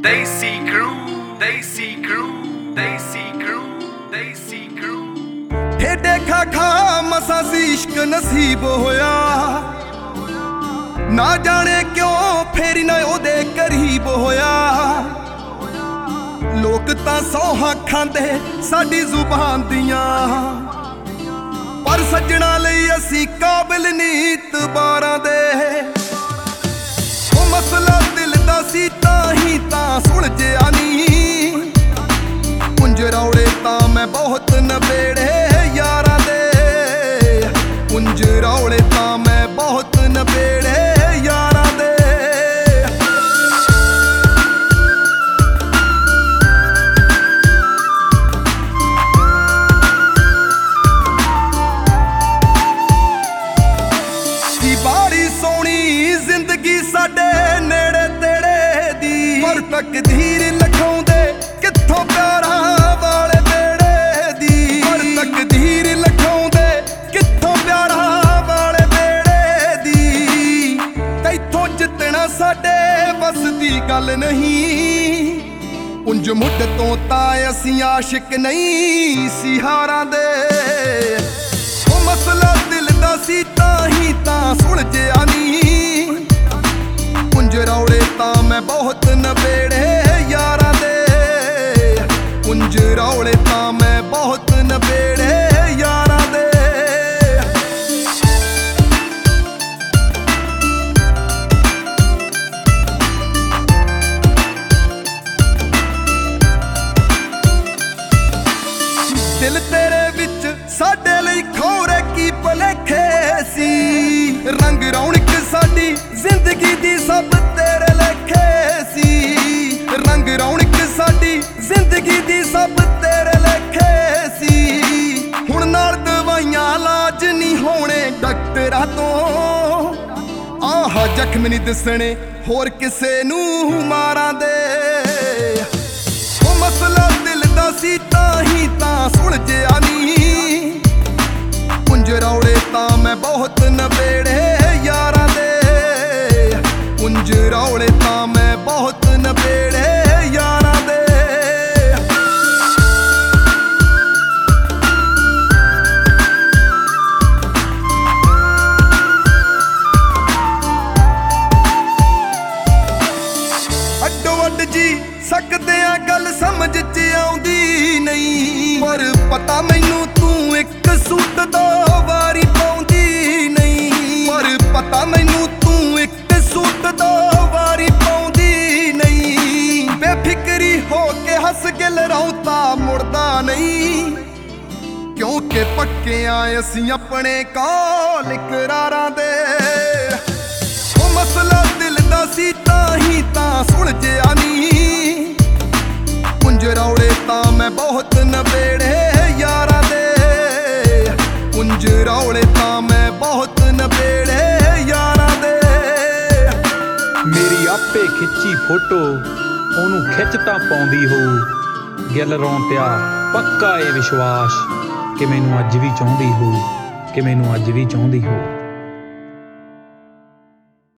Desi Crew, Desi Crew, Desi Crew, Desi Crew। ठेडे खा खा मसा सी इश्क नसीब होया, ना जाने क्यों फेरी ना ओदे करीब होया। लोग तां सौहां खांदे साडी जुबान दियां, पर सज्जणा लई असी काबिल नीत बारां दे। ओ मसला दिल दा सी तां सुलझिया नी, पुंज रौले तां मैं बहुत नबेड़े यारां दे। पुंज रौले तां मैं बहुत नबेड़े यारां दे। बाड़ी सोनी जिंदगी साडे नेड़े तेड़े दी, पर तकदीर लिखाउंदे कित्थों प्यारा वाले बेड़े दी। पर तकदीर लिखाउंदे कित्थों प्यारा वाले बेड़े दी। कैथों जितना साडे बस दी गल नहीं, पुंज मुढ़ तो तां असीं आशिक नहीं सी हारां दे। ओ मसला दिल दा सी तां सुलझिया नी, पुंज रौले तां मैं बहुत नबेड़े यारां दे। पुंज रौले तां मैं बहुत नबेड़े यारां दे। दिल तेरे विच साडे लई खोरे की भलेखे सी, रंग रौनक साडी जिंदगी दी सब तेरे लेखे सी। रंग रौनक साडी जिंदगी दी सब तेरे लेखे सी। हुण नाल दवाइयां इलाज नहीं होने डॉक्टरां तो, आह जख्म नहीं दसने होर किसे नूं मारां दे। ओ मसला दिल दा सी तां सुलझिया नी, पुंज रौले तां मैं बहुत नबेड़े यारां दे। पुंज रौले तां मैं बहुत नबेड़े यारां दे। अड्डो अड्ड जी सकदे आ गल समझ च आउंदी नहीं, पर पता मैनू तू एक सूट दो वारी पाउंदी नहीं। पर पता मैनू तू एक सूट दो वारी पाउंदी नहीं। बेफिक्री हो के हस के लरौता मुड़दा नहीं, क्योंकि पक्के आए असीं अपने कौल इकरारां दे। ओ मसला दिल दा सी तां सुलझिया नी, पुंज रौले तां मैं बहुत नबेड़े यारां दे। पुंज रौले तां मैं बहुत नबेड़े यारां दे। मेरी आपे खिੱਚੀ फोटो ਉਹਨੂੰ ਖਿੱਚ ਤਾਂ ਪਾਉਂਦੀ ਹੋਊ, ਗਿੱਲ ਰੌਣ ਪਿਆ ਪੱਕਾ ਇਹ ਵਿਸ਼ਵਾਸ ਕਿ ਮੈਨੂੰ ਅੱਜ ਵੀ ਚਾਹੁੰਦੀ ਹੋਊ, ਕਿ ਮੈਨੂੰ ਅੱਜ ਵੀ ਚਾਹੁੰਦੀ ਹੋਊ।